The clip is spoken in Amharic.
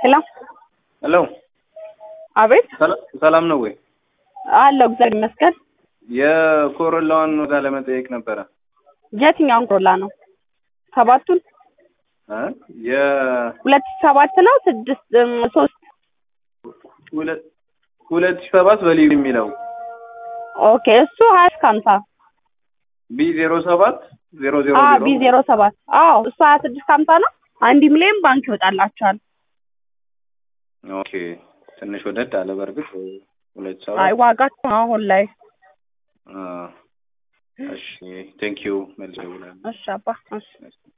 ሄሎ ሄሎ አቤት ሰላም ነው ወይ? አለው እግዚአብሔር ይመስገን። የኮሮላውን ዋጋ ለመጠየቅ ነበረ። የትኛውን ኮሮላ ነው? ሰባቱን የ 2007 ነው 3 2007 በሊቭ የሚለው ኦኬ እሱ 2050 B07 000 B07 አዎ እሱ 2650 ነው። 1 ሚሊዮን ባንክ ይወጣላችኋል። ኦኬ ትንሽ ወደድ አለ በርግጥ 27 አይ ዋጋቸው አሁን ላይ እሺ ቴንክ ዩ መልካም። እሺ አባ እሺ